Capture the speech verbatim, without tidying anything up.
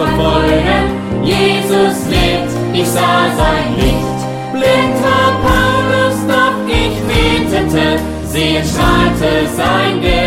verfolgen. Jesus lebt, ich sah sein Licht. Blind war Paulus, doch ich betete, sehend strahlte sein Gesicht.